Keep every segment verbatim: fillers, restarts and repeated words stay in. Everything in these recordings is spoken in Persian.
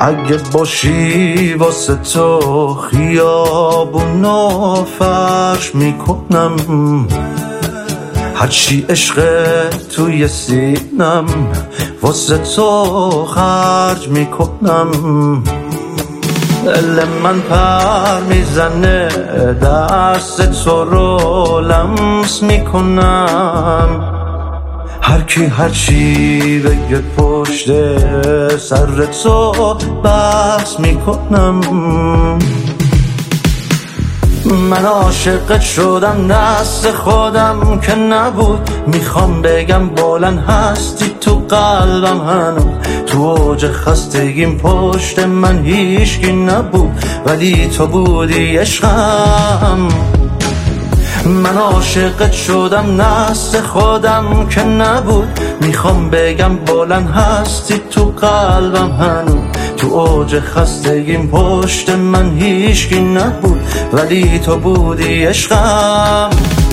اگه باشی واسه تو خیابونو فرش میکنم، هرچی عشق توی سینم واسه تو خرج میکنم. دل من پر میزنه دست تو رو لمس میکنم، هر کی هر چی بگه پشت سر تو بحث میکنم. من عاشقت شدم دست خودم که نبود، میخوام بگم بلند هستی تو قلبم هنوز، تو اوج خستگیم پشت من هیچکی نبود ولی تو بودی عشقم. من عاشقت شدم دست خودم که نبود، میخوام بگم بلند هستی تو قلبم هنوز، تو اوج خستگیم پشت من هیچکی نبود ولی تو بودی عشقم.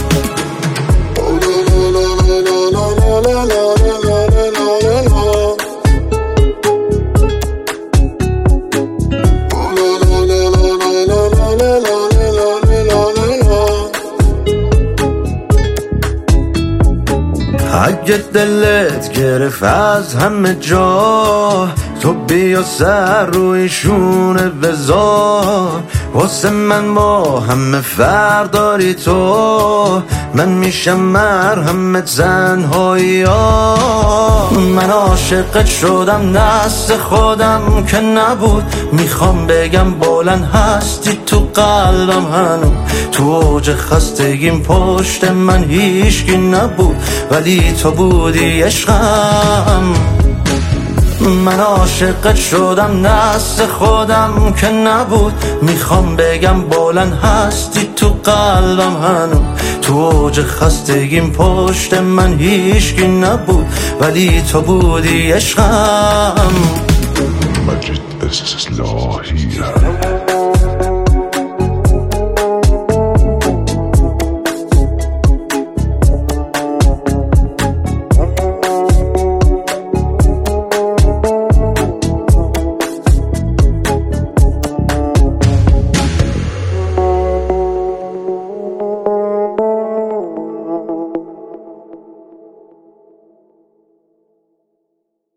اگه دلت گرفت از همه جا، تو بیا سر روی شونه بذار، واسه من با همه فرق داری تو، من میشم مرهم تنهایی ها. من عاشقت شدم دست خودم که نبود، میخوام بگم بلند هستی تو قلبم هنوز، تو اوج خستگیم پشت من هیچکی نبود ولی تو بودی عشقم. من عاشقت شدم دست خودم که نبود، میخوام بگم بلند هستی تو قلبم هنوز، تو اوج خستگیم پشت من هیچکی نبود ولی تو بودی عشقم. مجید اصلاحی